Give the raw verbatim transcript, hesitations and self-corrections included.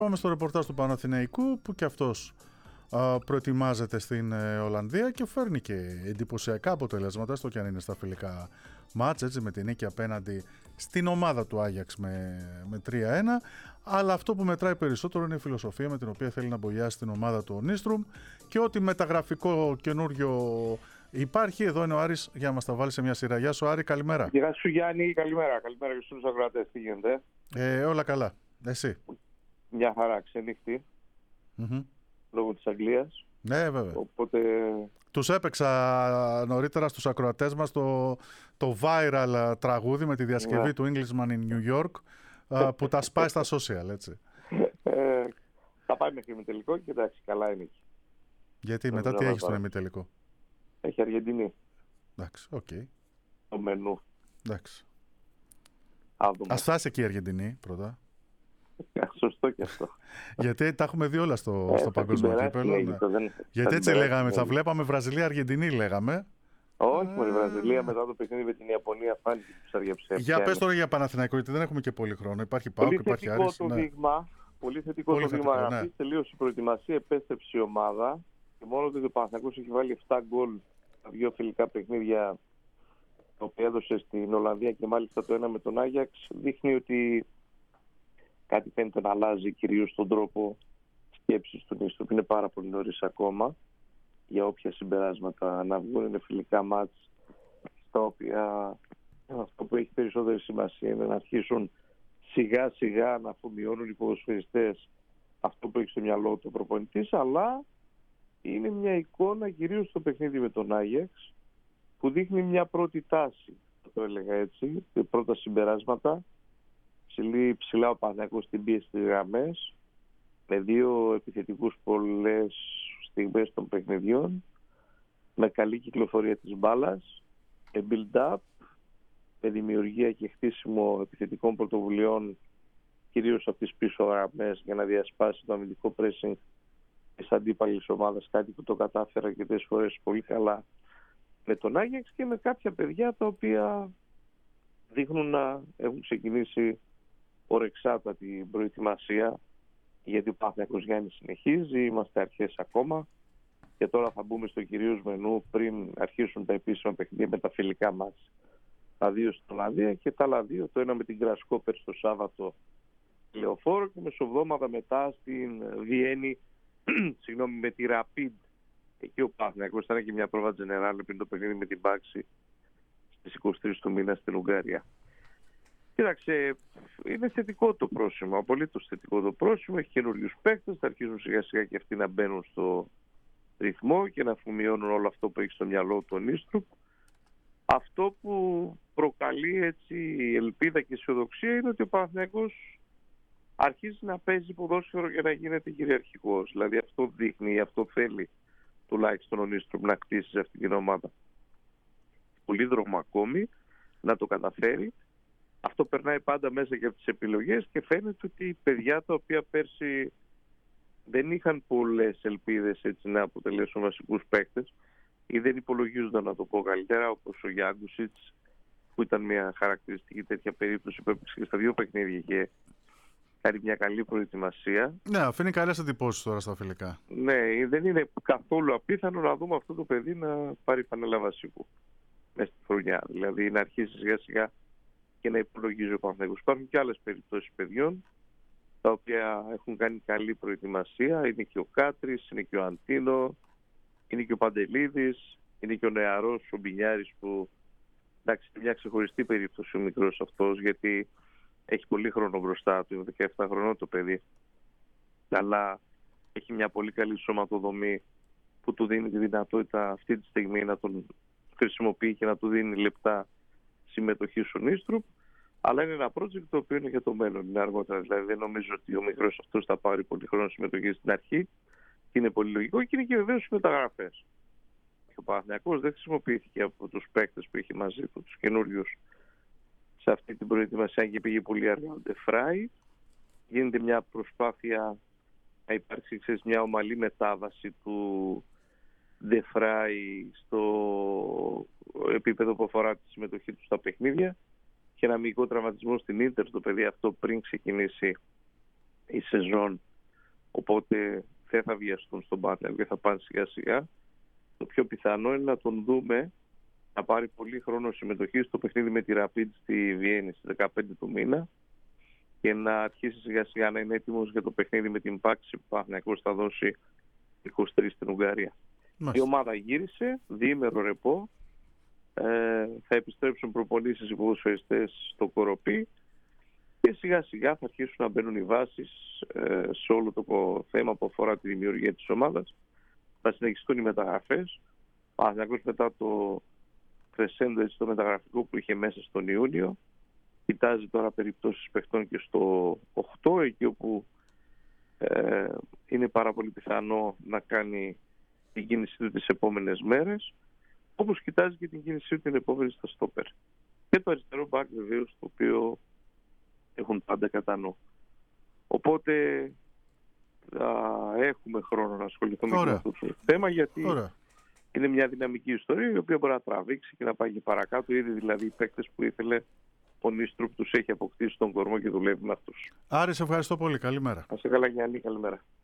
Πάμε στο ρεπορτάζ του Παναθηναϊκού που και αυτός α, προετοιμάζεται στην ε, Ολλανδία και φέρνει και εντυπωσιακά αποτελέσματα, στο κι αν είναι στα φιλικά μάτς, έτσι, με την νίκη απέναντι στην ομάδα του Άγιαξ με, με τρία ένα. Αλλά αυτό που μετράει περισσότερο είναι η φιλοσοφία με την οποία θέλει να μπογιάσει την ομάδα του ο Νίστρουμ και ό,τι μεταγραφικό καινούριο υπάρχει. Εδώ είναι ο Άρης για να μας τα βάλει σε μια σειρά. Γεια σου Άρη, καλημέρα. Γεια σου Γιάννη, καλημέρα. Καλημέρα και στους ακροατές, τι γίνεται? Ε, όλα καλά, εσύ? Μια χαρά, ξενύχτη, mm-hmm. λόγω της Αγγλίας. Ναι, βέβαια. Οπότε... Τους έπαιξα νωρίτερα στους ακροατές μας το, το viral τραγούδι με τη διασκευή yeah. του Englishman in New York που τα σπάει στα social, έτσι. Ε, θα πάει μέχρι ημιτελικό και εντάξει, καλά είναι εκεί. Γιατί θα μετά τι έχει στον ημιτελικό? Έχει Αργεντινή. Εντάξει, οκ. Okay. Το μενού. Εντάξει. Άδωμα. Ας φτάσει εκεί η Αργεντινή πρώτα. Σωστό και αυτό. Γιατί τα έχουμε δει όλα στο, ε, στο παγκόσμιο κύπελλο. Ναι. Δεν... Γιατί έτσι λέγαμε, θα βλέπαμε Βραζιλία-Αργεντινή, λέγαμε. Όχι, με τη Βραζιλία μετά το παιχνίδι με την Ιαπωνία φάνηκε του ψαριαψέ. Για πες τώρα για Παναθηναϊκό, γιατί δεν έχουμε και πολύ χρόνο. Υπάρχει ΠΑΟΚ, υπάρχει Άρης. Το ναι. δείγμα, πολύ θετικό πολύ το δείγμα. Θετικό, ναι. Τελείωσε η προετοιμασία, επέστρεψε η ομάδα. Και μόνο ότι ο Παναθηναϊκός έχει βάλει επτά γκολ στα δύο φιλικά παιχνίδια τα οποία έδωσε στην Ολλανδία και μάλιστα το ένα με τον Άγιαξ, δείχνει ότι κάτι φαίνεται να αλλάζει, κυρίως στον τρόπο σκέψης του Νίστου, που είναι πάρα πολύ νωρίς ακόμα για όποια συμπεράσματα να βγουν. Είναι φιλικά μάτς στα οποία αυτό που έχει περισσότερη σημασία είναι να αρχίσουν σιγά σιγά να αφομοιώνουν οι ποδοσφαιριστές αυτό που έχει στο μυαλό του ο προπονητής, αλλά είναι μια εικόνα κυρίως στο παιχνίδι με τον Άγιαξ που δείχνει μια πρώτη τάση, το έλεγα έτσι, πρώτα συμπεράσματα. Ψηλή, ψηλά ο Παναθηναϊκός στην πίεση στις γραμμές, με δύο επιθετικούς πολλές στιγμές των παιχνιδιών, με καλή κυκλοφορία της μπάλας, με build-up, με δημιουργία και χτίσιμο επιθετικών πρωτοβουλειών, κυρίως από τις πίσω γραμμές, για να διασπάσει το αμυντικό pressing της αντίπαλης ομάδας, κάτι που το κατάφερα αρκετές φορές πολύ καλά με τον Άγιαξ και με κάποια παιδιά τα οποία δείχνουν να έχουν ξεκινήσει ορεξάτα την προετοιμασία, γιατί ο Παναθηναϊκός Γιάννης συνεχίζει, είμαστε αρχές ακόμα και τώρα θα μπούμε στο κυρίως μενού πριν αρχίσουν τα επίσημα παιχνίδια με τα φιλικά μάτς. Τα δύο στην Ολλανδία και τα άλλα δύο, το ένα με την Γκρασκόπερ στο Σάββατο Λεωφόρο και μεσοβδόμαδα μετά στην Βιέννη συγγνώμη, με τη Rapid. Εκεί ο Παναθηναϊκός ήταν και μια πρόβα τζενεράλ πριν το παιχνίδι με την Μπάξη στις είκοσι τρεις του μήνα στην Ουγγαρία. Κοίταξε, είναι θετικό το πρόσημο, απολύτως θετικό το πρόσημο. Έχει καινούριους παίκτες, θα αρχίσουν σιγά σιγά και αυτοί να μπαίνουν στο ρυθμό και να αφομοιώνουν όλο αυτό που έχει στο μυαλό του Νίστρουπ. Αυτό που προκαλεί έτσι ελπίδα και αισιοδοξία είναι ότι ο Παναθηναϊκός αρχίζει να παίζει ποδόσφαιρο για να γίνεται κυριαρχικός. Δηλαδή αυτό δείχνει, αυτό θέλει τουλάχιστον ο Νίστρουπ να κτίσει σε αυτή την ομάδα. Πολύ δρόμο ακόμη να το καταφέρει. Αυτό περνάει πάντα μέσα για τις επιλογές και φαίνεται ότι οι παιδιά τα οποία πέρσι δεν είχαν πολλές ελπίδες έτσι να αποτελέσουν βασικούς παίκτες ή δεν υπολογίζονταν, να το πω καλύτερα, όπως ο Γιάνγκουσιτς, που ήταν μια χαρακτηριστική τέτοια περίπτωση που έπαιξε και στα δύο παιχνίδια και κάνει μια καλή προετοιμασία. Ναι, αφήνει καλές εντυπώσεις τώρα στα φιλικά. Ναι, δεν είναι καθόλου απίθανο να δούμε αυτό το παιδί να πάρει φανέλα βασικού μέσα στη χρονιά. Δηλαδή να αρχίσει σιγά σιγά και να υπολογίζει ο Παναθηναϊκός. Υπάρχουν και άλλες περιπτώσεις παιδιών τα οποία έχουν κάνει καλή προετοιμασία. Είναι και ο Κάτρης, είναι και ο Αντίνο, είναι και ο Παντελίδης, είναι και ο νεαρός, ο Μπινιάρης, που εντάξει είναι μια ξεχωριστή περίπτωση ο μικρός αυτός, γιατί έχει πολύ χρόνο μπροστά του, είναι δεκαεπτά χρονών το παιδί, αλλά έχει μια πολύ καλή σωματοδομή που του δίνει τη δυνατότητα αυτή τη στιγμή να τον χρησιμοποιεί και να του δίνει λεπτά συμμετοχή στον Νίστρουπ, αλλά είναι ένα project το οποίο είναι για το μέλλον, είναι αργότερα. Δηλαδή δεν νομίζω ότι ο μικρός αυτός θα πάρει πολύ χρόνο συμμετοχή στην αρχή και είναι πολύ λογικό και είναι και βεβαίως οι μεταγραφές. Ο Παναθηναϊκός δεν χρησιμοποιήθηκε από τους παίκτες που είχε μαζί του, τους καινούριους, σε αυτή την προετοιμασία και πήγε πολύ αργά ο Ντεφράι. Γίνεται μια προσπάθεια να υπάρξει ξέρεις, μια ομαλή μετάβαση του Ντεφράι στο επίπεδο που αφορά τη συμμετοχή του στα παιχνίδια και ένα μικρό τραυματισμό στην Ίντερ το παιδί αυτό πριν ξεκινήσει η σεζόν οπότε δεν θα βιαστούν στον Παναθηναϊκό και θα πάνε σιγά σιγά. Το πιο πιθανό είναι να τον δούμε να πάρει πολύ χρόνο συμμετοχή στο παιχνίδι με τη Rapid στη Βιέννη στις δεκαπέντε του μήνα και να αρχίσει σιγά σιγά να είναι έτοιμος για το παιχνίδι με την Πάξη που ο Παναθηναϊκός θα δώσει είκοσι τρεις στην Ουγγαρία. Μάλιστα. Η ομάδα γύρισε, διήμερο ρεπό, ε, θα επιστρέψουν προπονήσεις οι ποδοσφαιριστές στο Κοροπή και σιγά σιγά θα αρχίσουν να μπαίνουν οι βάσεις ε, σε όλο το θέμα που αφορά τη δημιουργία της ομάδας. Θα συνεχιστούν οι μεταγραφές. Ο Παναθηναϊκός μετά το κρεσέντο στο μεταγραφικό που είχε μέσα στον Ιούνιο κοιτάζει τώρα περιπτώσεις παιχτών και στο οκτώ, εκεί όπου ε, είναι πάρα πολύ πιθανό να κάνει την κίνησή του τις επόμενες μέρες, όπως κοιτάζει και την κίνησή του την επόμενη στα στόπερ. Και το αριστερό μπακ βεβαίως, το οποίο έχουν πάντα κατά νου. Οπότε θα έχουμε χρόνο να ασχοληθούμε με αυτό το θέμα, γιατί Ωραία. είναι μια δυναμική ιστορία η οποία μπορεί να τραβήξει και να πάει και παρακάτω. Ήδη δηλαδή οι παίκτες που ήθελε ο Νίστρουπ τους έχει αποκτήσει στον κορμό και δουλεύει με αυτούς. Άρη, σε ευχαριστώ πολύ. Καλημέρα. Να σε καλά, Γιάννη. Καλημέρα.